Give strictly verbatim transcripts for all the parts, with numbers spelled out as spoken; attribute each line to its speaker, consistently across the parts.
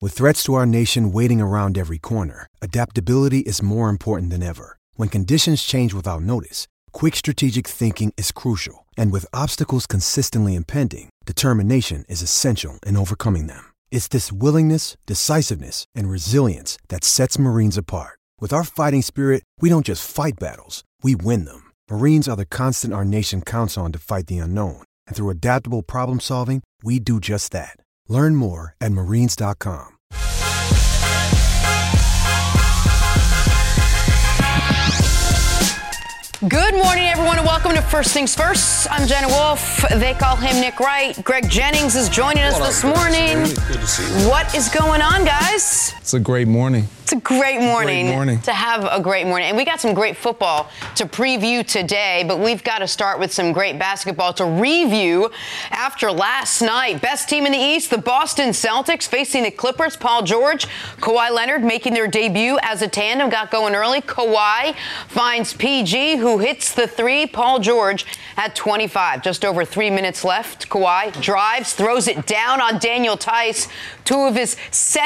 Speaker 1: With threats to our nation waiting around every corner, adaptability is more important than ever. When conditions change without notice, quick strategic thinking is crucial. And with obstacles consistently impending, determination is essential in overcoming them. It's this willingness, decisiveness, and resilience that sets Marines apart. With our fighting spirit, we don't just fight battles, we win them. Marines are the constant our nation counts on to fight the unknown. And through adaptable problem solving, we do just that. Learn more at marines dot com.
Speaker 2: Good morning, everyone, and welcome to First Things First. I'm Jenna Wolf. They call him Nick Wright. Greg Jennings is joining us this morning.
Speaker 3: Really good to see you.
Speaker 2: What is going on, guys?
Speaker 3: It's a great morning.
Speaker 2: It's a great morning,
Speaker 3: great morning
Speaker 2: to have a great morning. And we got some great football to preview today, but we've got to start with some great basketball to review after last night. Best team in the East, the Boston Celtics, facing the Clippers. Paul George, Kawhi Leonard making their debut as a tandem. Got going early. Kawhi finds P G, who hits the three. Paul George at twenty-five. Just over three minutes left. Kawhi drives, throws it down on Daniel Tice. Two of his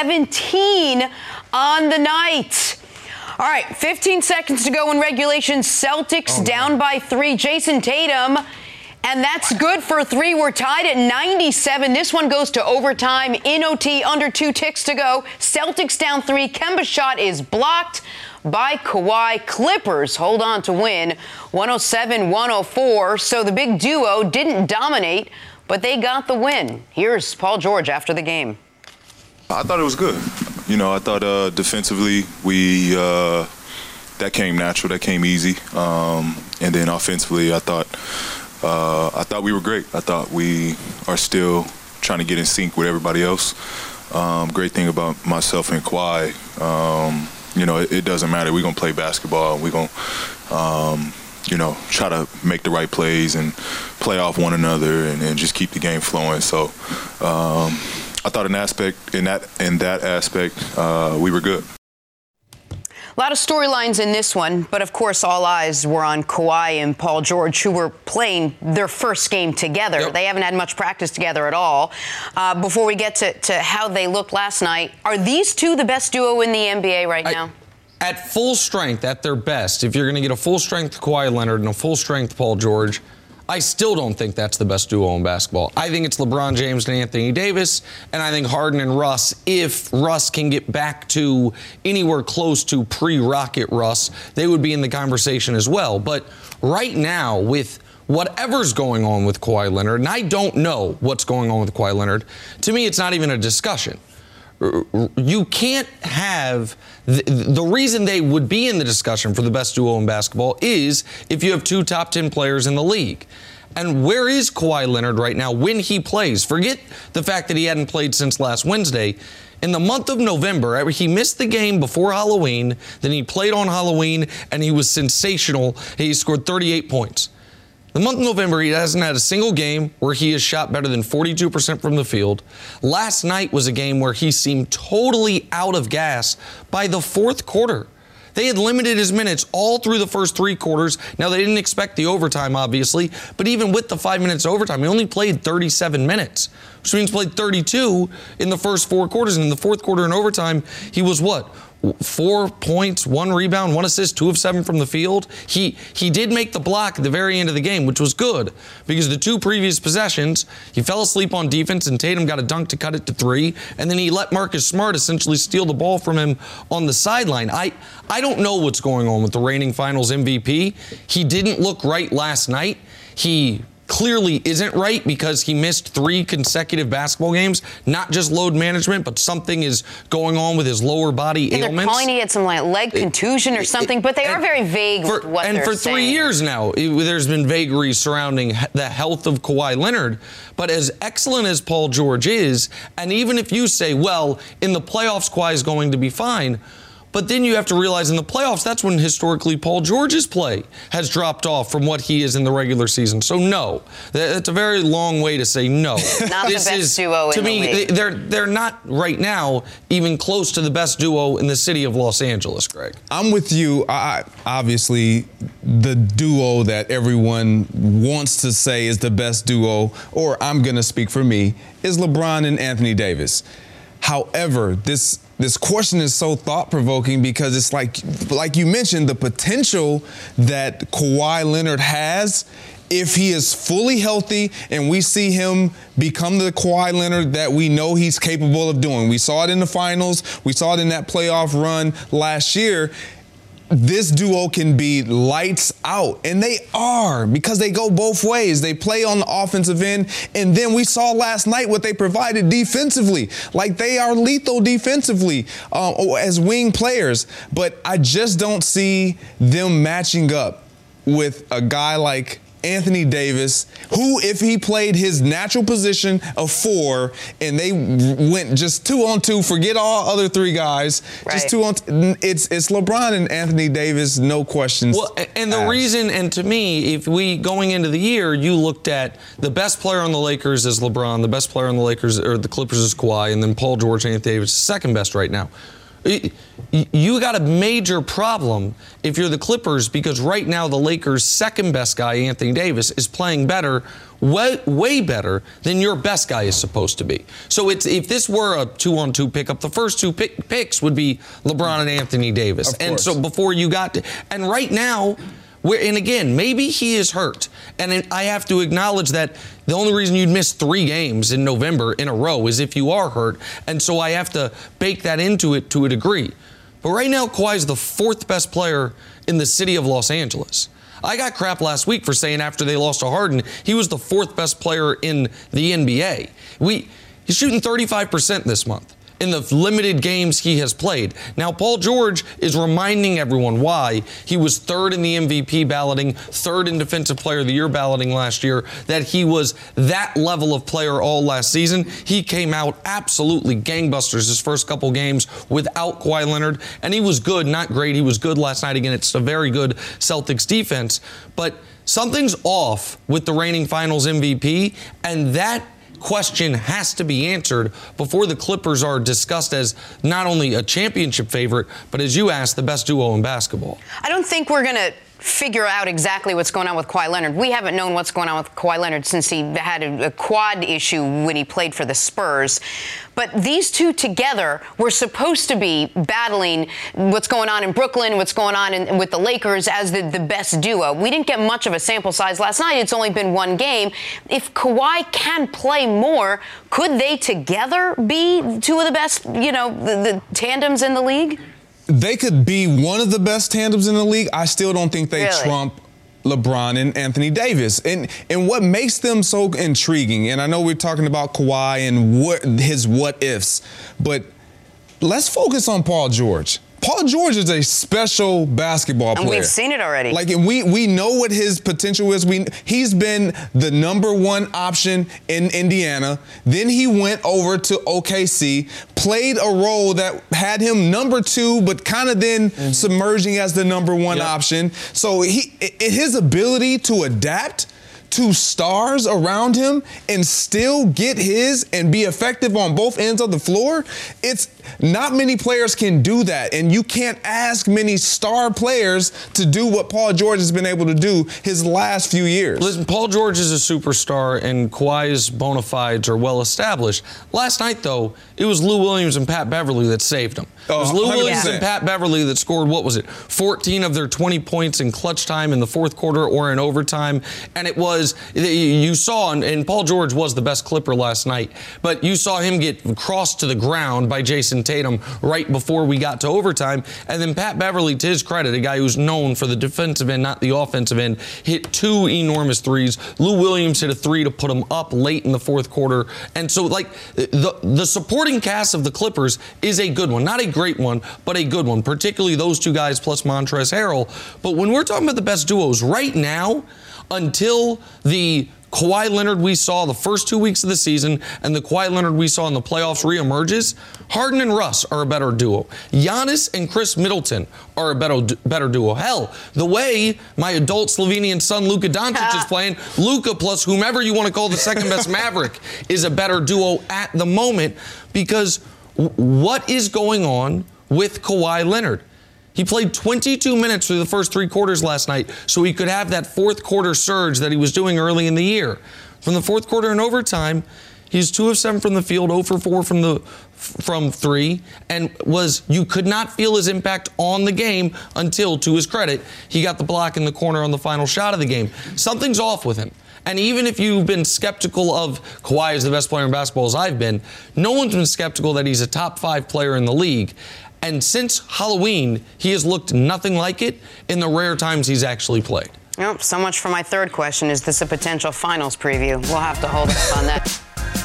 Speaker 2: seventeen on the night. All right, fifteen seconds to go in regulation. Celtics oh, down by three. Jason Tatum, and that's good for three. We're tied at ninety-seven. This one goes to overtime. In O T, under two ticks to go. Celtics down three. Kemba's shot is blocked by Kawhi. Clippers hold on to win one oh seven one oh four. So the big duo didn't dominate, but they got the win. Here's Paul George after the game.
Speaker 4: I thought it was good. You know, I thought uh, defensively we uh, that came natural, that came easy, um, and then offensively, I thought uh, I thought we were great. I thought we are still trying to get in sync with everybody else. Um, great thing about myself and Kawhi, um, you know, it, it doesn't matter. We're gonna play basketball. We're gonna, um, you know, try to make the right plays and play off one another and, and just keep the game flowing. So. Um, I thought in aspect in that in that aspect uh, we were good.
Speaker 2: A lot of storylines in this one, but of course all eyes were on Kawhi and Paul George, who were playing their first game together. Yep. They haven't had much practice together at all. Uh, before we get to, to how they looked last night, are these two the best duo in the N B A right I, now?
Speaker 5: At full strength, at their best, if you're going to get a full strength Kawhi Leonard and a full strength Paul George, I still don't think that's the best duo in basketball. I think it's LeBron James and Anthony Davis, and I think Harden and Russ, if Russ can get back to anywhere close to pre-Rocket Russ, they would be in the conversation as well. But right now, with whatever's going on with Kawhi Leonard, and I don't know what's going on with Kawhi Leonard, to me it's not even a discussion. You can't have the, the reason they would be in the discussion for the best duo in basketball is if you have two top ten players in the league. And where is Kawhi Leonard right now when he plays? Forget the fact that he hadn't played since last Wednesday. In the month of November, he missed the game before Halloween, then he played on Halloween, and he was sensational. He scored thirty-eight points. The month of November, he hasn't had a single game where he has shot better than forty-two percent from the field. Last night was a game where he seemed totally out of gas by the fourth quarter. They had limited his minutes all through the first three quarters. Now, they didn't expect the overtime, obviously, but even with the five minutes overtime, he only played thirty-seven minutes, which means played thirty-two in the first four quarters. And in the fourth quarter in overtime, he was what? Four points, one rebound, one assist, two of seven from the field. He he did make the block at the very end of the game, which was good because the two previous possessions, he fell asleep on defense and Tatum got a dunk to cut it to three, and then he let Marcus Smart essentially steal the ball from him on the sideline. I, I don't know what's going on with the reigning finals M V P. He didn't look right last night. He clearly isn't right because he missed three consecutive basketball games. Not just load management, but something is going on with his lower body
Speaker 2: and
Speaker 5: ailments.
Speaker 2: They're calling he had some like leg contusion or something, but they are very vague
Speaker 5: for,
Speaker 2: with what
Speaker 5: and
Speaker 2: they're
Speaker 5: for
Speaker 2: saying.
Speaker 5: three years now, it, there's been vagaries surrounding the health of Kawhi Leonard. But as excellent as Paul George is, and even if you say, well, in the playoffs, Kawhi is going to be fine, but then you have to realize in the playoffs, that's when historically Paul George's play has dropped off from what he is in the regular season. So no, that's a very long way to say no.
Speaker 2: Not
Speaker 5: this
Speaker 2: the best
Speaker 5: is,
Speaker 2: duo
Speaker 5: to
Speaker 2: in
Speaker 5: me,
Speaker 2: the league.
Speaker 5: they're they're not right now even close to the best duo in the city of Los Angeles, Greg.
Speaker 3: I'm with you. I, obviously, the duo that everyone wants to say is the best duo, or I'm going to speak for me, is LeBron and Anthony Davis. However, this this question is so thought-provoking because it's like, like you mentioned, the potential that Kawhi Leonard has if he is fully healthy and we see him become the Kawhi Leonard that we know he's capable of doing. We saw it in the finals. We saw it in that playoff run last year. This duo can be lights out, and they are, because they go both ways. They play on the offensive end, and then we saw last night what they provided defensively. Like, they are lethal defensively uh, as wing players, but I just don't see them matching up with a guy like Anthony Davis, who, if he played his natural position of four and they went just two on two, forget all other three guys, right. just two on two, it's it's LeBron and Anthony Davis, no questions.
Speaker 5: Well, and the asked. reason, and to me, if we, going into the year, you looked at the best player on the Lakers as LeBron, the best player on the Lakers, or the Clippers is Kawhi, and then Paul George and Anthony Davis, second best right now. You got a major problem if you're the Clippers, because right now the Lakers' second best guy, Anthony Davis, is playing better, way, way better than your best guy is supposed to be. So it's if this were a two-on-two pickup, the first two pick, picks would be LeBron and Anthony Davis. And so before you got to, and right now, we're, and again, maybe he is hurt. And I have to acknowledge that the only reason you'd miss three games in November in a row is if you are hurt. And so I have to bake that into it to a degree. But right now, Kawhi is the fourth best player in the city of Los Angeles. I got crap last week for saying after they lost to Harden, he was the fourth best player in the N B A. We, he's shooting thirty-five percent this month in the limited games he has played. Now, Paul George is reminding everyone why he was third in the M V P balloting, third in Defensive Player of the Year balloting last year, that he was that level of player all last season. He came out absolutely gangbusters his first couple games without Kawhi Leonard, and he was good, not great. He was good last night against a very good Celtics defense, but something's off with the reigning Finals M V P, and that question has to be answered before the Clippers are discussed as not only a championship favorite, but as you asked, the best duo in basketball.
Speaker 2: I don't think we're going to figure out exactly what's going on with Kawhi Leonard. We haven't known what's going on with Kawhi Leonard since he had a, a quad issue when he played for the Spurs. But these two together were supposed to be battling what's going on in Brooklyn, what's going on in, with the Lakers as the, the best duo. We didn't get much of a sample size last night. It's only been one game. If Kawhi can play more, could they together be two of the best, you know, the, the tandems in the league?
Speaker 3: They could be one of the best tandems in the league. I still don't think they
Speaker 2: really?
Speaker 3: trump LeBron and Anthony Davis. And and what makes them so intriguing, and I know we're talking about Kawhi and what his what ifs, but let's focus on Paul George. Paul George is a special basketball player.
Speaker 2: And we've seen it already.
Speaker 3: Like, and we we know what his potential is. We he's been the number one option in Indiana. Then he went over to O K C, played a role that had him number two, but kind of then mm-hmm. submerging as the number one yep. option. So he it, his ability to adapt to stars around him and still get his and be effective on both ends of the floor, it's not many players can do that. And you can't ask many star players to do what Paul George has been able to do his last few years.
Speaker 5: Listen, Paul George is a superstar and Kawhi's bona fides are well established. Last night, though, it was Lou Williams and Pat Beverly that saved him. It was Lou Williams and Pat Beverly that scored, what was it, fourteen of their twenty points in clutch time in the fourth quarter or in overtime. And it was, you saw, and Paul George was the best Clipper last night, but you saw him get crossed to the ground by Jason Tatum right before we got to overtime. And then Pat Beverly, to his credit, a guy who's known for the defensive end, not the offensive end, hit two enormous threes. Lou Williams hit a three to put him up late in the fourth quarter. And so, like, the, the supporting cast of the Clippers is a good one. Not a great one, but a good one, particularly those two guys plus Montrezl Harrell. But when we're talking about the best duos right now, until the Kawhi Leonard we saw the first two weeks of the season and the Kawhi Leonard we saw in the playoffs reemerges, Harden and Russ are a better duo. Giannis and Chris Middleton are a better, better duo. Hell, the way my adult Slovenian son Luka Doncic is playing, Luka plus whomever you want to call the second best Maverick is a better duo at the moment, because w- what is going on with Kawhi Leonard? He played twenty-two minutes through the first three quarters last night so he could have that fourth quarter surge that he was doing early in the year. From the fourth quarter and overtime, He's two of seven from the field, zero for four from the from three, and was you could not feel his impact on the game until, to his credit, he got the block in the corner on the final shot of the game. Something's off with him. And even if you've been skeptical of Kawhi as the best player in basketball as I've been, no one's been skeptical that he's a top five player in the league. And since Halloween, he has looked nothing like it in the rare times he's actually played.
Speaker 2: Well, so much for my third question. Is this a potential finals preview? We'll have to hold up on that.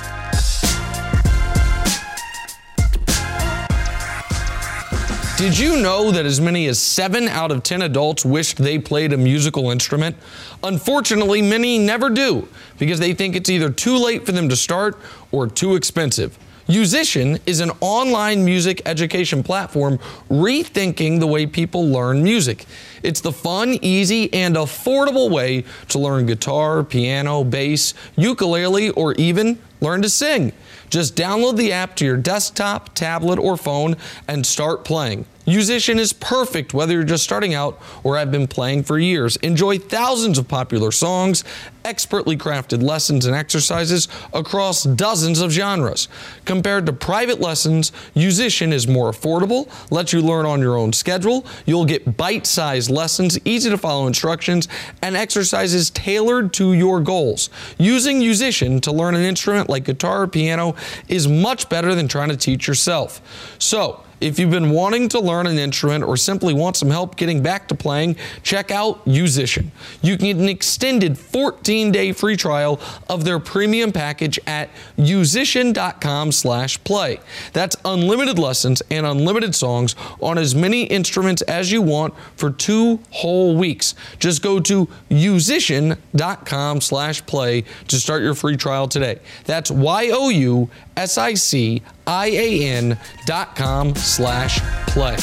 Speaker 5: Did you know that as many as seven out of ten adults wished they played a musical instrument? Unfortunately, many never do because they think it's either too late for them to start or too expensive. Musician is an online music education platform rethinking the way people learn music. It's the fun, easy, and affordable way to learn guitar, piano, bass, ukulele, or even learn to sing. Just download the app to your desktop, tablet, or phone and start playing. Musician is perfect whether you're just starting out or have been playing for years. Enjoy thousands of popular songs, expertly crafted lessons and exercises across dozens of genres. Compared to private lessons, Musician is more affordable, lets you learn on your own schedule. You'll get bite-sized lessons, easy to follow instructions, and exercises tailored to your goals. Using Musician to learn an instrument like guitar or piano is much better than trying to teach yourself. So, if you've been wanting to learn an instrument or simply want some help getting back to playing, check out Musician. You can get an extended fourteen-day free trial of their premium package at musician.com slash play. That's unlimited lessons and unlimited songs on as many instruments as you want for two whole weeks. Just go to musician.com slash play to start your free trial today. That's Y O U S I C I A N dot com slash play.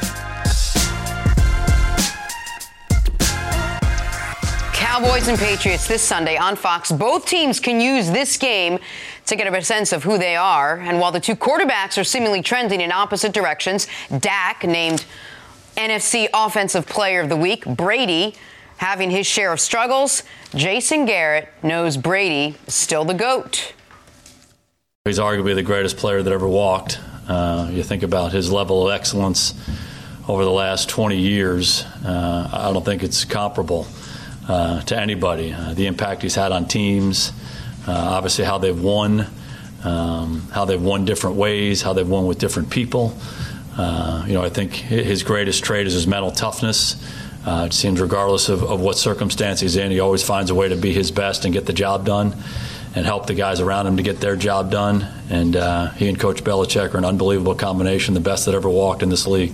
Speaker 2: Cowboys and Patriots this Sunday on Fox. Both teams can use this game to get a sense of who they are. And while the two quarterbacks are seemingly trending in opposite directions, Dak named N F C Offensive Player of the Week, Brady having his share of struggles, Jason Garrett knows Brady is still the GOAT.
Speaker 6: He's arguably the greatest player that ever walked. Uh, you think about his level of excellence over the last twenty years, uh, I don't think it's comparable uh, to anybody. Uh, the impact he's had on teams, uh, obviously how they've won, um, how they've won different ways, how they've won with different people. Uh, you know, I think his greatest trait is his mental toughness. Uh, it seems regardless of, of what circumstance he's in, he always finds a way to be his best and get the job done and help the guys around him to get their job done. And uh, he and Coach Belichick are an unbelievable combination, the best that ever walked in this league.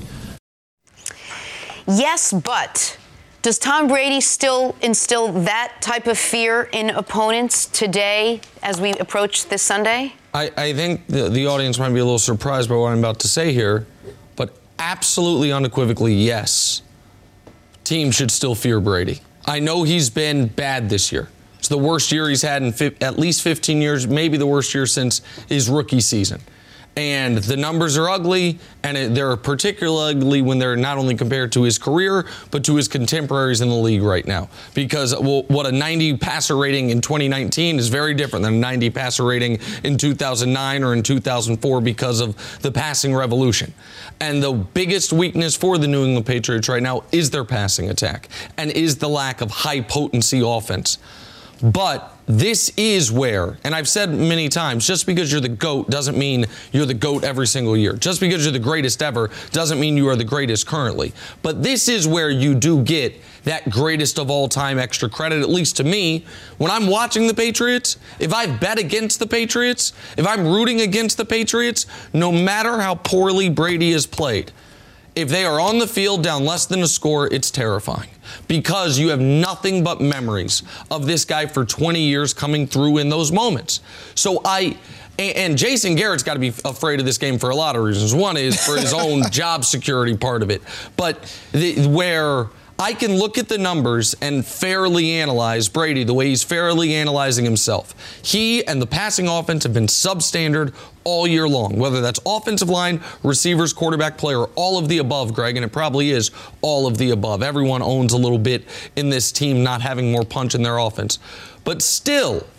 Speaker 2: Yes, but does Tom Brady still instill that type of fear in opponents today as we approach this Sunday?
Speaker 5: I, I think the, the audience might be a little surprised by what I'm about to say here, but absolutely unequivocally, yes. Teams should still fear Brady. I know he's been bad this year. It's the worst year he's had in fi- at least fifteen years, maybe the worst year since his rookie season. And the numbers are ugly, and it, they're particularly ugly when they're not only compared to his career, but to his contemporaries in the league right now. Because well, what a ninety passer rating in twenty nineteen is very different than a ninety passer rating in two thousand nine or in two thousand four because of the passing revolution. And the biggest weakness for the New England Patriots right now is their passing attack and is the lack of high-potency offense. But this is where, and I've said many times, just because you're the GOAT doesn't mean you're the GOAT every single year. Just because you're the greatest ever doesn't mean you are the greatest currently. But this is where you do get that greatest of all time extra credit, at least to me. When I'm watching the Patriots, if I bet against the Patriots, if I'm rooting against the Patriots, no matter how poorly Brady has played, if they are on the field down less than a score, it's terrifying because you have nothing but memories of this guy for twenty years coming through in those moments. So I, and Jason Garrett's got to be afraid of this game for a lot of reasons. One is for his own job security part of it, but the, where I can look at the numbers and fairly analyze Brady the way he's fairly analyzing himself. He and the passing offense have been substandard all year long, whether that's offensive line, receivers, quarterback, player, all of the above, Greg, and it probably is all of the above. Everyone owns a little bit in this team not having more punch in their offense. But still,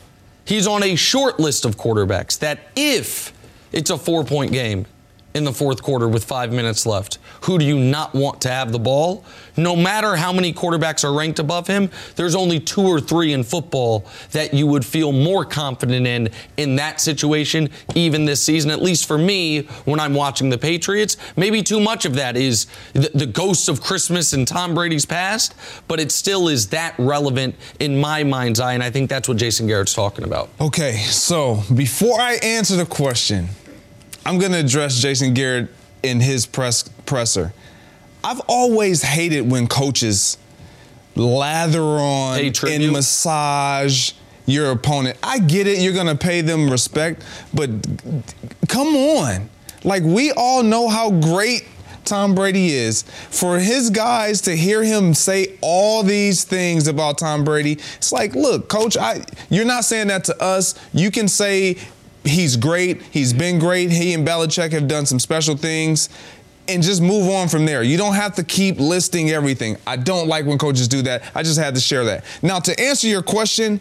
Speaker 5: He's on a short list of quarterbacks that if it's a four-point game in the fourth quarter with five minutes left, who do you not want to have the ball? No matter how many quarterbacks are ranked above him, there's only two or three in football that you would feel more confident in in that situation, even this season, at least for me, when I'm watching the Patriots. Maybe too much of that is the, the ghosts of Christmas and Tom Brady's past, but it still is that relevant in my mind's eye, and I think that's what Jason Garrett's talking about.
Speaker 3: Okay, so before I answer the question, I'm going to address Jason Garrett in his press presser. I've always hated when coaches lather on and massage your opponent. I get it. You're going to pay them respect, but come on. Like, we all know how great Tom Brady is. For his guys to hear him say all these things about Tom Brady, it's like, look, coach, I, you're not saying that to us. You can say he's great. He's been great. He and Belichick have done some special things, and just move on from there. You don't have to keep listing everything. I don't like when coaches do that. I just had to share that. Now, to answer your question,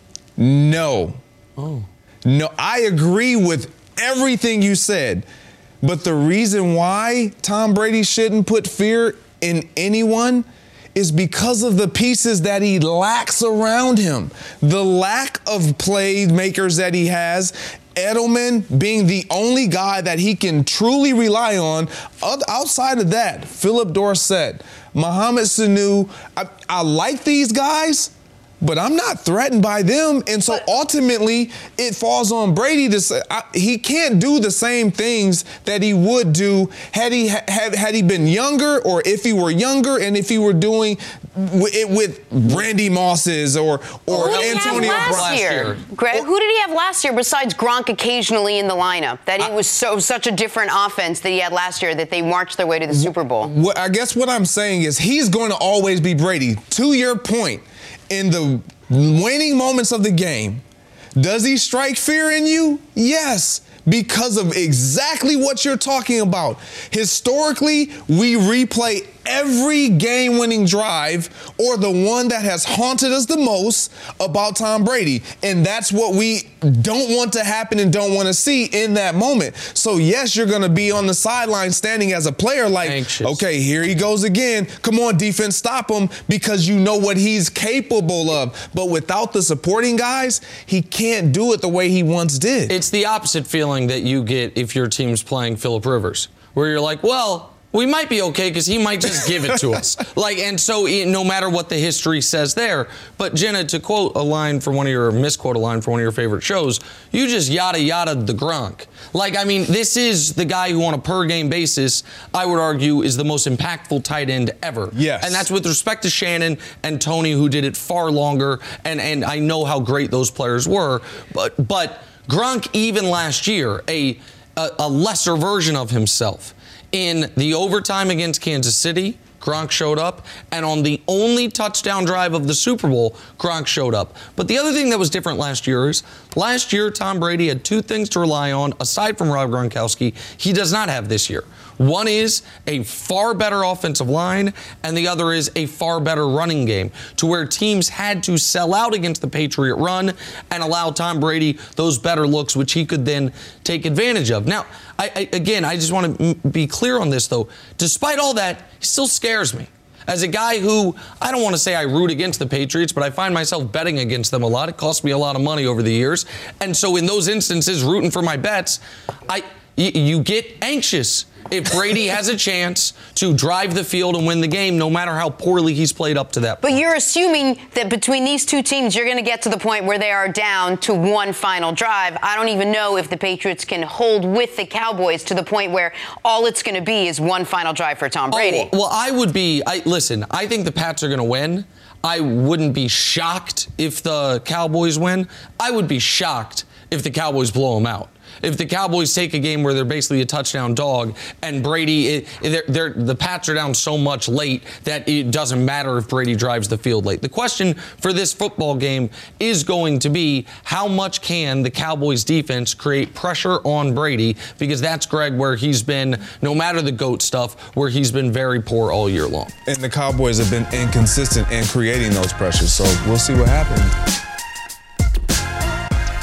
Speaker 3: no. Oh. No, I agree with everything you said. But the reason why Tom Brady shouldn't put fear in anyone is because of the pieces that he lacks around him. The lack of playmakers that he has. Edelman being the only guy that he can truly rely on. Outside of that, Philip Dorsett, Mohamed Sanu, I, I like these guys, but I'm not threatened by them. And so ultimately, it falls on Brady to say I, he can't do the same things that he would do had he had, had he been younger, or if he were younger, and if he were doing it with Randy Mosses or or
Speaker 2: who did
Speaker 3: Antonio
Speaker 2: he have last
Speaker 3: Brown.
Speaker 2: year? Greg, who did he have last year besides Gronk occasionally in the lineup? That he I, was so such a different offense that he had last year that they marched their way to the Super Bowl.
Speaker 3: What, I guess what I'm saying is he's going to always be Brady. To your point, in the waning moments of the game, does he strike fear in you? Yes, because of exactly what you're talking about. Historically, we replay every game-winning drive, or the one that has haunted us the most, about Tom Brady. And that's what we don't want to happen and don't want to see in that moment. So, yes, you're going to be on the sideline standing as a player like, anxious. Okay, here he goes again. Come on, defense, stop him, because you know what he's capable of. But without the supporting guys, he can't do it the way he once did.
Speaker 5: It's the opposite feeling that you get if your team's playing Phillip Rivers, where you're like, well, we might be okay because he might just give it to us. Like, and so no matter what the history says there. But Jenna, to quote a line from one of your, misquote a line from one of your favorite shows, you just yada yada the Gronk. Like, I mean, this is the guy who on a per game basis, I would argue, is the most impactful tight end ever.
Speaker 3: Yes.
Speaker 5: And that's with respect to Shannon and Tony, who did it far longer. And, and I know how great those players were. But, but Gronk, even last year, a, a, a lesser version of himself. In the overtime against Kansas City, Gronk showed up. And on the only touchdown drive of the Super Bowl, Gronk showed up. But the other thing that was different last year is, last year, Tom Brady had two things to rely on, aside from Rob Gronkowski, he does not have this year. One is a far better offensive line, and the other is a far better running game, to where teams had to sell out against the Patriot run and allow Tom Brady those better looks, which he could then take advantage of. Now, I, I, again, I just want to be clear on this, though. Despite all that, he still scares me. As a guy who, I don't want to say I root against the Patriots, but I find myself betting against them a lot. It cost me a lot of money over the years. And so in those instances, rooting for my bets, I you, you get anxious if Brady has a chance to drive the field and win the game, no matter how poorly he's played up to that point.
Speaker 2: But you're assuming that between these two teams, you're going to get to the point where they are down to one final drive. I don't even know if the Patriots can hold with the Cowboys to the point where all it's going to be is one final drive for Tom Brady.
Speaker 5: Oh, well, I would be, I, listen, I think the Pats are going to win. I wouldn't be shocked if the Cowboys win. I would be shocked if the Cowboys blow them out. If the Cowboys take a game where they're basically a touchdown dog and Brady, it, they're, they're, the Pats are down so much late that it doesn't matter if Brady drives the field late. The question for this football game is going to be, how much can the Cowboys defense create pressure on Brady? Because that's, Greg, where he's been, no matter the GOAT stuff, where he's been very poor all year long.
Speaker 3: And the Cowboys have been inconsistent in creating those pressures, so we'll see what happens.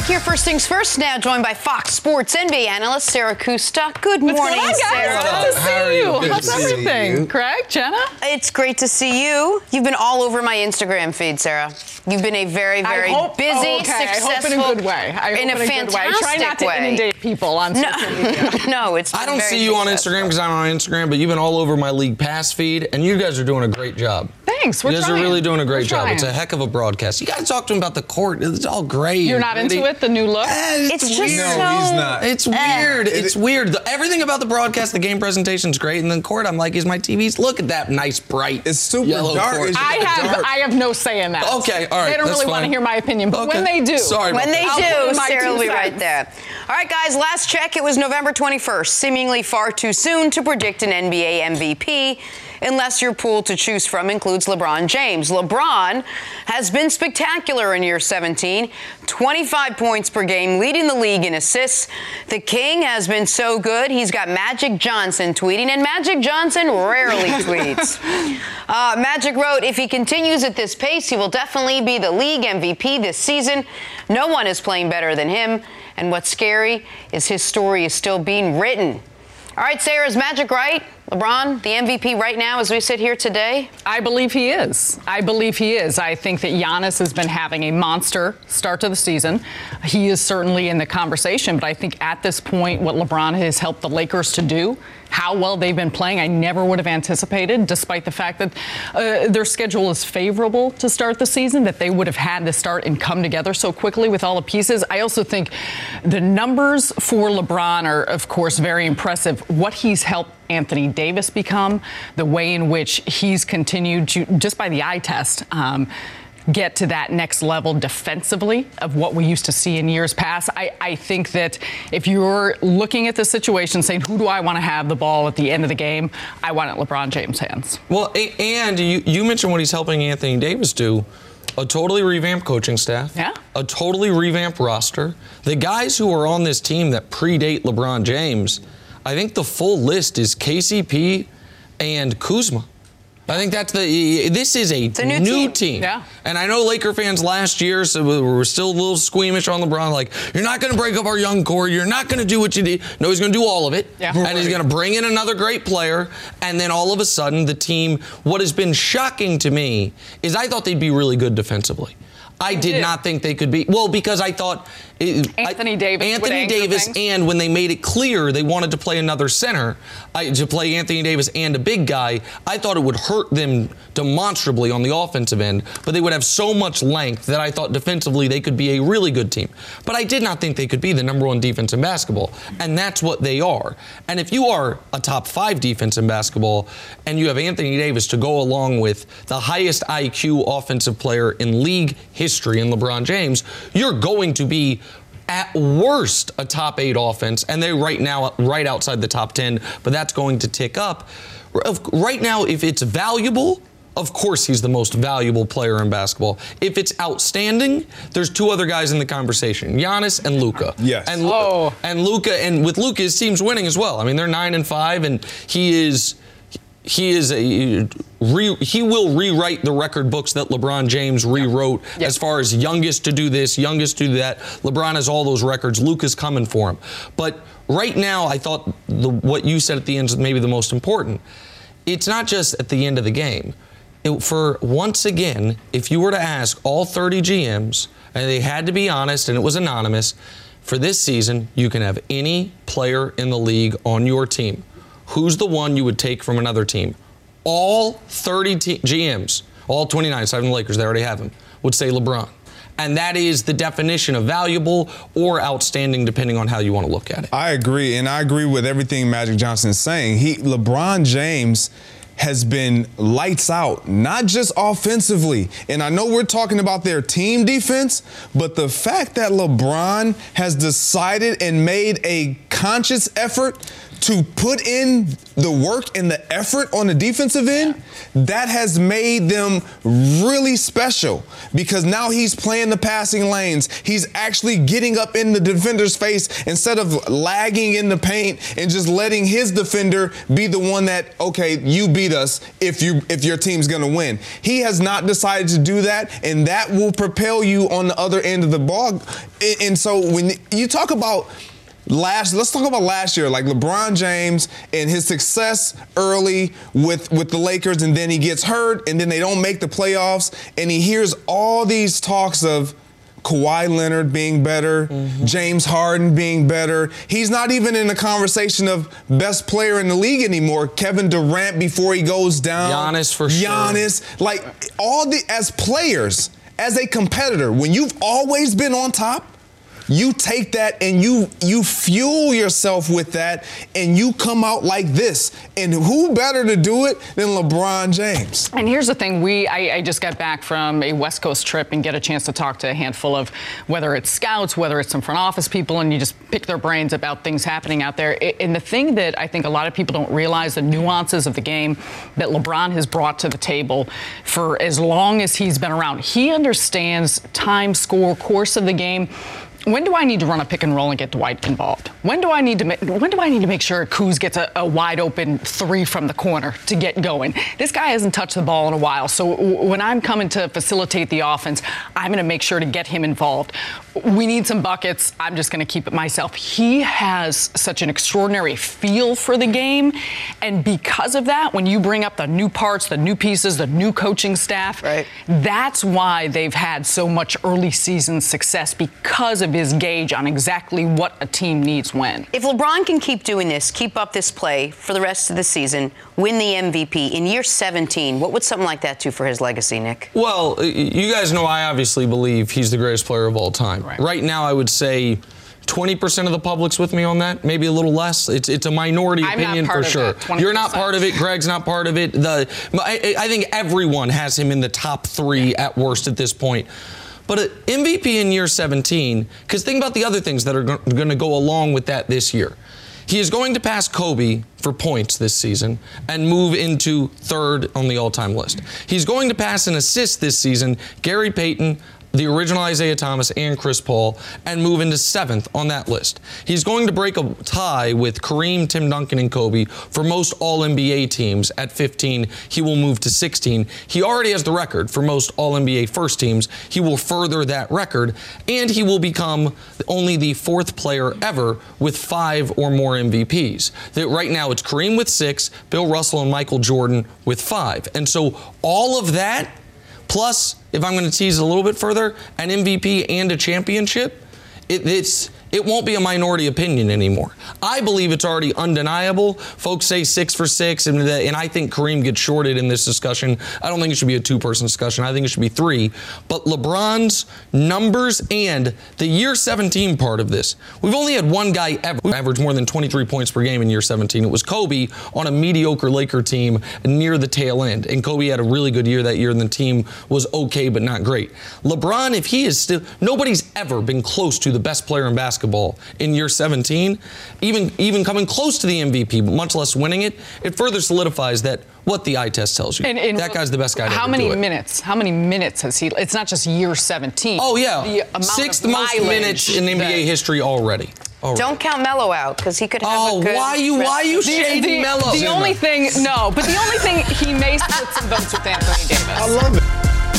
Speaker 2: Back here, First Things First, now joined by Fox Sports N B A analyst Sarah Kustok. Good morning,
Speaker 7: What's going on, guys?
Speaker 2: Sarah.
Speaker 7: Good to see you.
Speaker 3: Good
Speaker 7: How's
Speaker 3: to see
Speaker 7: everything?
Speaker 3: you.
Speaker 7: Craig, Jenna?
Speaker 2: It's great to see you. You've been all over my Instagram feed, Sarah. You've been a very, very
Speaker 7: I hope,
Speaker 2: busy,
Speaker 7: oh, okay.
Speaker 2: successful,
Speaker 7: I hope in a good way. I hope
Speaker 2: in a
Speaker 7: in a
Speaker 2: fantastic
Speaker 7: good way. Try not to
Speaker 2: way.
Speaker 7: inundate people on social
Speaker 2: No,
Speaker 7: media.
Speaker 2: no, it's.
Speaker 5: I
Speaker 2: been
Speaker 5: don't
Speaker 2: very
Speaker 5: see you on
Speaker 2: successful.
Speaker 5: Instagram because I'm on Instagram, but you've been all over my League Pass feed, and you guys are doing a great job.
Speaker 7: Thanks. We're
Speaker 5: You guys
Speaker 7: trying.
Speaker 5: are really doing a great
Speaker 7: We're
Speaker 5: job.
Speaker 7: trying.
Speaker 5: It's a heck of a broadcast. You got to talk to him about the court. It's all great.
Speaker 7: You're not
Speaker 5: Pretty.
Speaker 7: into it, the new look?
Speaker 5: Eh,
Speaker 2: It's just
Speaker 5: weird.
Speaker 3: No,
Speaker 2: so.
Speaker 3: he's not.
Speaker 5: It's weird. It's weird. The, everything about the broadcast, the game presentation's great, and then court, I'm like, is my T V's? Look at that nice, bright,
Speaker 3: It's super
Speaker 5: yellow
Speaker 3: dark.
Speaker 5: court.
Speaker 3: It's
Speaker 7: I
Speaker 3: just
Speaker 7: have
Speaker 3: dark.
Speaker 7: I have no say in that.
Speaker 5: Okay, all right,
Speaker 7: They don't
Speaker 5: that's
Speaker 7: really want to
Speaker 5: fine.
Speaker 7: hear my opinion, but
Speaker 5: Okay.
Speaker 7: when they do.
Speaker 5: Sorry about
Speaker 2: When they
Speaker 7: I'll put
Speaker 2: do,
Speaker 7: in my
Speaker 2: Sarah
Speaker 7: two
Speaker 2: will be
Speaker 7: cents.
Speaker 2: right there. All right, guys, last check, it was November twenty-first. Seemingly far too soon to predict an N B A M V P, unless your pool to choose from includes LeBron James. LeBron has been spectacular in year seventeen, twenty-five points per game, leading the league in assists. The King has been so good, he's got Magic Johnson tweeting, and Magic Johnson rarely tweets. Uh, Magic wrote, if he continues at this pace, he will definitely be the league M V P this season. No one is playing better than him. And what's scary is his story is still being written. All right, Sarah, is Magic right? LeBron, the M V P right now as we sit here today?
Speaker 7: I believe he is. I believe he is. I think that Giannis has been having a monster start to the season. He is certainly in the conversation, but I think at this point, what LeBron has helped the Lakers to do, how well they've been playing, I never would have anticipated, despite the fact that uh, their schedule is favorable to start the season, that they would have had to start and come together so quickly with all the pieces. I also think the numbers for LeBron are, of course, very impressive. What he's helped Anthony Davis become, the way in which he's continued to, just by the eye test, um, get to that next level defensively of what we used to see in years past. I, I think that if you're looking at the situation saying, who do I want to have the ball at the end of the game, I want it in LeBron James' hands.
Speaker 5: Well, a- and you, you mentioned what he's helping Anthony Davis do. A totally revamped coaching staff.
Speaker 7: Yeah.
Speaker 5: A totally revamped roster. The guys who are on this team that predate LeBron James, I think the full list is K C P and Kuzma. I think that's the. This is a,
Speaker 2: a new
Speaker 5: new
Speaker 2: team.
Speaker 5: team.
Speaker 7: Yeah.
Speaker 5: And I know Laker fans last year, so we were still a little squeamish on LeBron. Like, you're not going to break up our young core. You're not going to do what you did. No, he's going to do all of it.
Speaker 7: Yeah.
Speaker 5: And he's going to bring in another great player. And then all of a sudden, the team. What has been shocking to me is I thought they'd be really good defensively. I did
Speaker 7: did.
Speaker 5: not think they could be. Well, because I thought it,
Speaker 7: Anthony
Speaker 5: I,
Speaker 7: Davis would
Speaker 5: Anthony
Speaker 7: anchor
Speaker 5: Davis,
Speaker 7: things.
Speaker 5: and when they made it clear they wanted to play another center, I, to play Anthony Davis and a big guy, I thought it would hurt them demonstrably on the offensive end. But they would have so much length that I thought defensively they could be a really good team. But I did not think they could be the number one defense in basketball, and that's what they are. And if you are a top five defense in basketball, and you have Anthony Davis to go along with the highest I Q offensive player in league history in LeBron James, you're going to be at worst a top eight offense, and they're right now right outside the top ten, but that's going to tick up. Right now, if it's valuable, of course he's the most valuable player in basketball. If it's outstanding, there's two other guys in the conversation, Giannis and Luka.
Speaker 3: Yes.
Speaker 5: And,
Speaker 7: Oh.
Speaker 5: and Luka, and with Luka, his team's winning as well. I mean, they're nine and five, and he is he is a re, he will rewrite the record books that LeBron James rewrote
Speaker 7: Yeah.
Speaker 5: as far as youngest to do this, youngest to do that. LeBron has all those records. Luka's coming for him. But right now, I thought the, what you said at the end is maybe the most important. It's not just at the end of the game. It, for once again, if you were to ask all thirty G Ms, and they had to be honest, and it was anonymous, for this season, you can have any player in the league on your team. Who's the one you would take from another team? All thirty t- G Ms, all twenty-nine, seven Lakers, they already have him, would say LeBron. And that is the definition of valuable or outstanding, depending on how you want to look at it.
Speaker 3: I agree, and I agree with everything Magic Johnson is saying. He, LeBron James has been lights out, not just offensively. And I know we're talking about their team defense, but the fact that LeBron has decided and made a conscious effort to put in the work and the effort on the defensive end, that has made them really special, because now he's playing the passing lanes. He's actually getting up in the defender's face instead of lagging in the paint and just letting his defender be the one that, okay, you beat beat us if you if your team's going to win. He has not decided to do that, and that will propel you on the other end of the ball. And, and so when you talk about Last, let's talk about last year, like LeBron James and his success early with, with the Lakers, and then he gets hurt, and then they don't make the playoffs, and he hears all these talks of Kawhi Leonard being better, mm-hmm. James Harden being better. He's not even in the conversation of best player in the league anymore. Kevin Durant before he goes down.
Speaker 5: Giannis for sure.
Speaker 3: Giannis, like all the as players, as a competitor, when you've always been on top, you take that and you you fuel yourself with that, and you come out like this. And who better to do it than LeBron James?
Speaker 7: And here's the thing. We I, I just got back from a West Coast trip and get a chance to talk to a handful of, whether it's scouts, whether it's some front office people, and you just pick their brains about things happening out there. And the thing that I think a lot of people don't realize, the nuances of the game that LeBron has brought to the table for as long as he's been around. He understands time, score, course of the game. When do I need to run a pick and roll and get Dwight involved? When do I need to ma- when do I need to make sure Kuz gets a, a wide open three from the corner to get going? This guy hasn't touched the ball in a while, so w- when I'm coming to facilitate the offense, I'm going to make sure to get him involved. We need some buckets. I'm just going to keep it myself. He has such an extraordinary feel for the game, and because of that, when you bring up the new parts, the new pieces, the new coaching staff,
Speaker 2: right.
Speaker 7: That's why they've had so much early season success, because of his gauge on exactly what a team needs when.
Speaker 2: If LeBron can keep doing this, keep up this play for the rest of the season, win the M V P in year seventeen, what would something like that do for his legacy, Nick?
Speaker 5: Well, you guys know I obviously believe he's the greatest player of all time. Right, right now, I would say twenty percent of the public's with me on that, maybe a little less. It's it's a minority
Speaker 7: I'm
Speaker 5: opinion for sure. You're not part of it. Greg's not part of it. The I, I think everyone has him in the top three at worst at this point. But an M V P in year seventeen, because think about the other things that are going to go along with that this year. He is going to pass Kobe for points this season and move into third on the all-time list. He's going to pass in assists this season Gary Payton, the original Isaiah Thomas, and Chris Paul, and move into seventh on that list. He's going to break a tie with Kareem, Tim Duncan, and Kobe for most All N B A teams at fifteen. He will move to sixteen. He already has the record for most All N B A first teams. He will further that record, and he will become only the fourth player ever with five or more M V Ps. That right now it's Kareem with six, Bill Russell and Michael Jordan with five. And so all of that, plus, if I'm going to tease a little bit further, an M V P and a championship, it, it's it won't be a minority opinion anymore. I believe it's already undeniable. Folks say six for six, and, the, and I think Kareem gets shorted in this discussion. I don't think it should be a two-person discussion. I think it should be three. But LeBron's numbers and the year seventeen part of this, we've only had one guy ever average more than twenty-three points per game in year seventeen. It was Kobe on a mediocre Laker team near the tail end. And Kobe had a really good year that year, and the team was okay but not great. LeBron, if he is still, nobody's ever been close to the best player in basketball in year seventeen, even even coming close to the M V P, much less winning it. It further solidifies that what the eye test tells you. And, and that guy's the best guy to
Speaker 7: how
Speaker 5: ever
Speaker 7: many
Speaker 5: do it.
Speaker 7: minutes? How many minutes has he? It's not just year seventeen.
Speaker 5: Oh yeah, sixth most minutes in N B A that, history already. already.
Speaker 2: Don't count Melo out, because he could have
Speaker 5: oh,
Speaker 2: a good.
Speaker 5: Oh, why you why you shading Melo?
Speaker 7: The only thing, no, but the only thing, he may split some votes with Anthony Davis.
Speaker 3: I love it.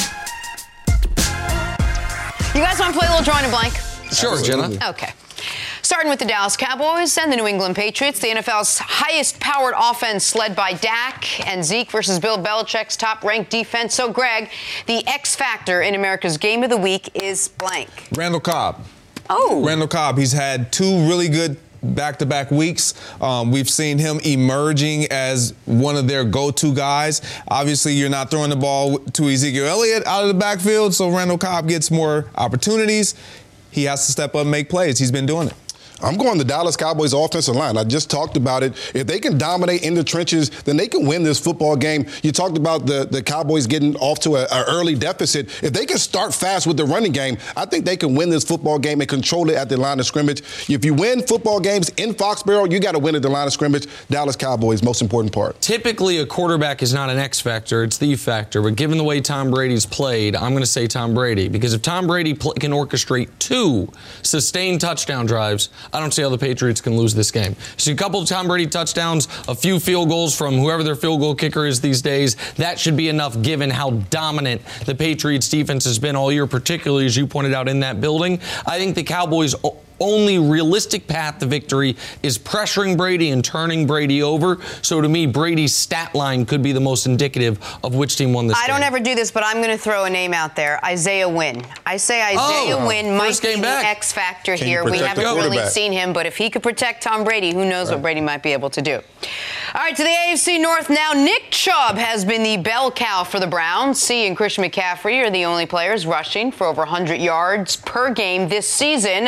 Speaker 2: You guys want to play a little drawing a blank?
Speaker 5: Sure,
Speaker 3: Absolutely.
Speaker 5: Jenna.
Speaker 2: Okay. Starting with the Dallas Cowboys and the New England Patriots, the N F L's highest-powered offense led by Dak and Zeke versus Bill Belichick's top-ranked defense. So, Greg, the X factor in America's Game of the Week is blank.
Speaker 3: Randall Cobb.
Speaker 2: Oh.
Speaker 3: Randall Cobb. He's had two really good back-to-back weeks. Um, we've seen him emerging as one of their go-to guys. Obviously, you're not throwing the ball to Ezekiel Elliott out of the backfield, so Randall Cobb gets more opportunities. He has to step up and make plays. He's been doing it.
Speaker 8: I'm going the Dallas Cowboys offensive line. I just talked about it. If they can dominate in the trenches, then they can win this football game. You talked about the, the Cowboys getting off to an early deficit. If they can start fast with the running game, I think they can win this football game and control it at the line of scrimmage. If you win football games in Foxborough, you got to win at the line of scrimmage. Dallas Cowboys, most important part.
Speaker 5: Typically, a quarterback is not an X factor. It's the factor. But given the way Tom Brady's played, I'm going to say Tom Brady. Because if Tom Brady pl- can orchestrate two sustained touchdown drives, I don't see how the Patriots can lose this game. See a couple of Tom Brady touchdowns, a few field goals from whoever their field goal kicker is these days. That should be enough given how dominant the Patriots defense has been all year, particularly as you pointed out in that building. I think the Cowboys only realistic path to victory is pressuring Brady and turning Brady over. So to me, Brady's stat line could be the most indicative of which team won this
Speaker 2: I
Speaker 5: game.
Speaker 2: don't ever do this, but I'm going to throw a name out there. Isaiah Wynn. I say Isaiah
Speaker 5: oh,
Speaker 2: Wynn might be
Speaker 5: game
Speaker 2: the
Speaker 5: back.
Speaker 2: X factor
Speaker 8: Can
Speaker 2: here. We haven't really
Speaker 8: quarterback?
Speaker 2: seen him, but if he could protect Tom Brady, who knows right. what Brady might be able to do. All right, to the A F C North now. Nick Chubb has been the bell cow for the Browns. He and Christian McCaffrey are the only players rushing for over one hundred yards per game this season.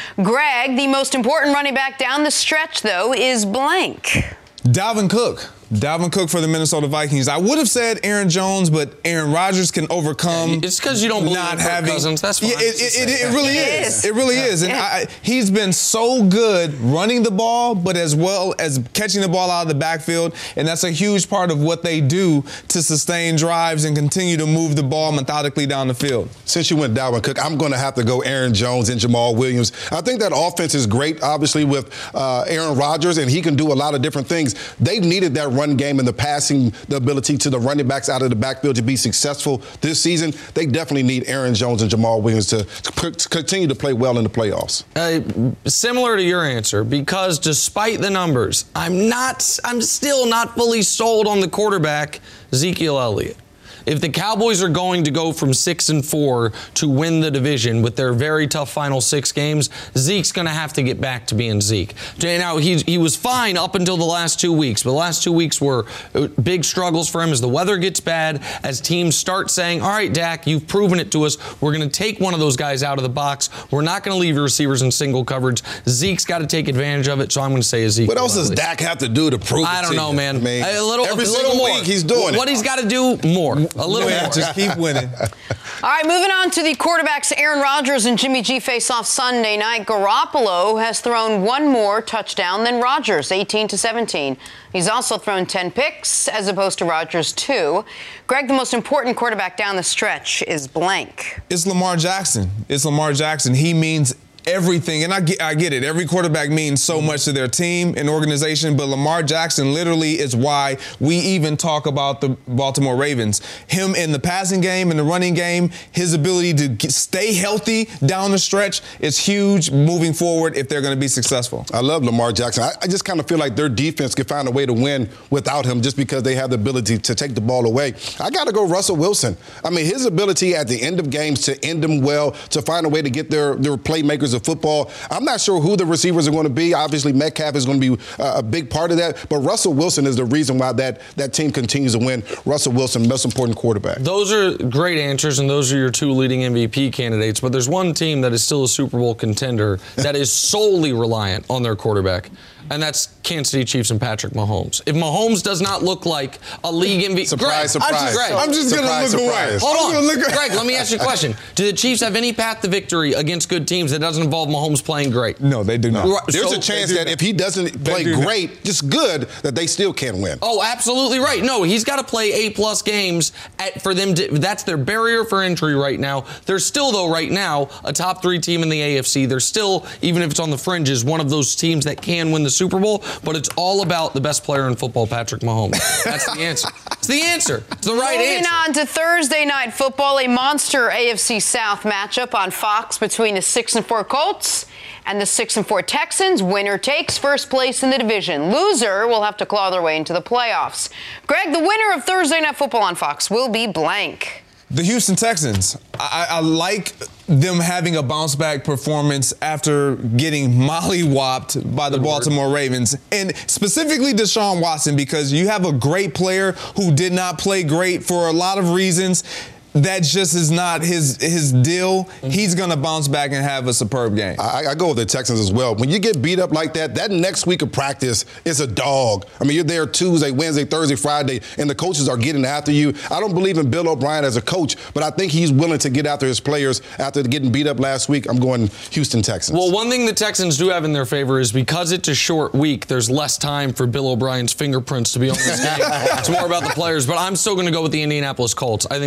Speaker 2: Greg, the most important running back down the stretch, though, is blank.
Speaker 3: Dalvin Cook. Dalvin Cook for the Minnesota Vikings. I would have said Aaron Jones, but Aaron Rodgers can overcome.
Speaker 5: It's because you don't believe
Speaker 3: not
Speaker 5: in Kirk
Speaker 3: having
Speaker 5: Cousins. That's fine.
Speaker 3: Yeah, it, it, it, it really
Speaker 2: It
Speaker 3: is.
Speaker 2: is.
Speaker 3: It really is. And I, he's been so good running the ball, but as well as catching the ball out of the backfield. And that's a huge part of what they do to sustain drives and continue to move the ball methodically down the field.
Speaker 8: Since you went Dalvin Cook, I'm going to have to go Aaron Jones and Jamal Williams. I think that offense is great, obviously, with uh, Aaron Rodgers, and he can do a lot of different things. They've needed that run game and the pass the ability to the running backs out of the backfield to be successful this season. They definitely need Aaron Jones and Jamal Williams to, to continue to play well in the playoffs.
Speaker 5: Uh, similar to your answer, because despite the numbers, I'm not, I'm still not fully sold on the quarterback, Ezekiel Elliott. If the Cowboys are going to go from six and four to win the division with their very tough final six games, Zeke's going to have to get back to being Zeke. Now, he, he was fine up until the last two weeks, but the last two weeks were big struggles for him as the weather gets bad, as teams start saying, all right, Dak, you've proven it to us. We're going to take one of those guys out of the box. We're not going to leave your receivers in single coverage. Zeke's got to take advantage of it, so I'm going to say Ezekiel.
Speaker 8: What else does Dak have to do to prove it
Speaker 5: I don't
Speaker 8: to
Speaker 5: know,
Speaker 8: you?
Speaker 5: man.
Speaker 8: I mean,
Speaker 5: a little,
Speaker 8: every
Speaker 5: a
Speaker 8: single
Speaker 5: little more.
Speaker 8: week he's doing it.
Speaker 5: What he's got to do, more. A little
Speaker 3: Win.
Speaker 5: more.
Speaker 3: Just keep winning.
Speaker 2: All right, moving on to the quarterbacks. Aaron Rodgers and Jimmy G face off Sunday night. Garoppolo has thrown one more touchdown than Rodgers, eighteen to seventeen. He's also thrown ten picks as opposed to Rodgers' two. Greg, the most important quarterback down the stretch is blank.
Speaker 3: It's Lamar Jackson. It's Lamar Jackson. He means everything, and I get, I get it. Every quarterback means so much to their team and organization, but Lamar Jackson literally is why we even talk about the Baltimore Ravens. Him in the passing game and the running game, his ability to get, stay healthy down the stretch is huge moving forward if they're going to be successful.
Speaker 8: I love Lamar Jackson. I, I just kind of feel like their defense can find a way to win without him just because they have the ability to take the ball away. I got to go Russell Wilson. I mean, his ability at the end of games to end them well, to find a way to get their, their playmakers of football. I'm not sure who the receivers are going to be. Obviously, Metcalf is going to be a big part of that. But Russell Wilson is the reason why that, that team continues to win. Russell Wilson, most important quarterback.
Speaker 5: Those are great answers, and those are your two leading M V P candidates. But there's one team that is still a Super Bowl contender that is solely reliant on their quarterback, and that's Kansas City Chiefs and Patrick Mahomes. If Mahomes does not look like a league M V P,
Speaker 8: surprise,
Speaker 5: Greg,
Speaker 8: surprise.
Speaker 5: I'm just, Greg,
Speaker 3: I'm just going to look
Speaker 8: surprise.
Speaker 3: away.
Speaker 5: Hold
Speaker 3: I'm
Speaker 5: on.
Speaker 3: look
Speaker 5: Greg, let me ask you a question. Do the Chiefs have any path to victory against good teams that doesn't involve Mahomes playing great?
Speaker 3: No, they do not.
Speaker 5: Right,
Speaker 8: There's
Speaker 5: so-
Speaker 8: a chance that if he doesn't play
Speaker 3: do not.
Speaker 8: great, just good, that they still can't win.
Speaker 5: Oh, absolutely right. No, he's got to play eight-plus games at, for them to – that's their barrier for entry right now. They're still, though, right now, a top three team in the A F C. They're still, even if it's on the fringes, one of those teams that can win the Super Bowl, but it's all about the best player in football, Patrick Mahomes. That's the answer. It's the answer. It's the right
Speaker 2: Moving
Speaker 5: answer.
Speaker 2: on to Thursday Night Football, a monster A F C South matchup on Fox between the six and four Colts and the six and four Texans. Winner takes first place in the division. Loser will have to claw their way into the playoffs. Greg, the winner of Thursday Night Football on Fox will be blank.
Speaker 3: The Houston Texans. I, I like them having a bounce-back performance after getting molly-whopped by the
Speaker 5: Good
Speaker 3: Baltimore
Speaker 5: word.
Speaker 3: Ravens. And specifically Deshaun Watson, because you have a great player who did not play great for a lot of reasons. That just is not his his deal. Mm-hmm. He's going to bounce back and have a superb game.
Speaker 8: I, I go with the Texans as well. When you get beat up like that, that next week of practice is a dog. I mean, you're there Tuesday, Wednesday, Thursday, Friday, and the coaches are getting after you. I don't believe in Bill O'Brien as a coach, but I think he's willing to get after his players after getting beat up last week. I'm going Houston Texans.
Speaker 5: Well, one thing the Texans do have in their favor is because it's a short week, there's less time for Bill O'Brien's fingerprints to be on this game. It's more about the players, but I'm still going to go with the Indianapolis Colts. I think the coach. I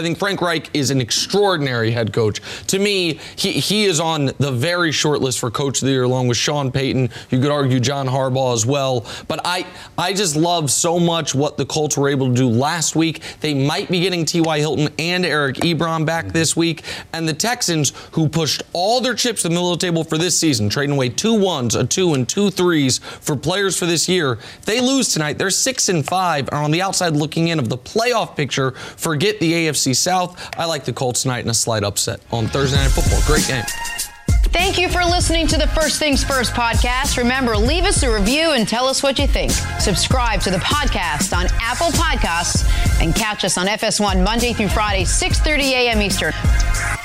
Speaker 5: I think Frank Reich is an extraordinary head coach. To me, he, he is on the very short list for Coach of the Year, along with Sean Payton. You could argue John Harbaugh as well. But I, I just love so much what the Colts were able to do last week. They might be getting T Y. Hilton and Eric Ebron back this week. And the Texans, who pushed all their chips to the middle of the table for this season, trading away two ones, a two, and two threes for players for this year. If they lose tonight, they're six and five, are on the outside looking in of the playoff picture. Forget the A F C South. I like the Colts tonight in a slight upset on Thursday Night Football. Great game.
Speaker 2: Thank you for listening to the First Things First podcast. Remember, leave us a review and tell us what you think. Subscribe to the podcast on Apple Podcasts and catch us on F S one Monday through Friday, six thirty a.m. Eastern.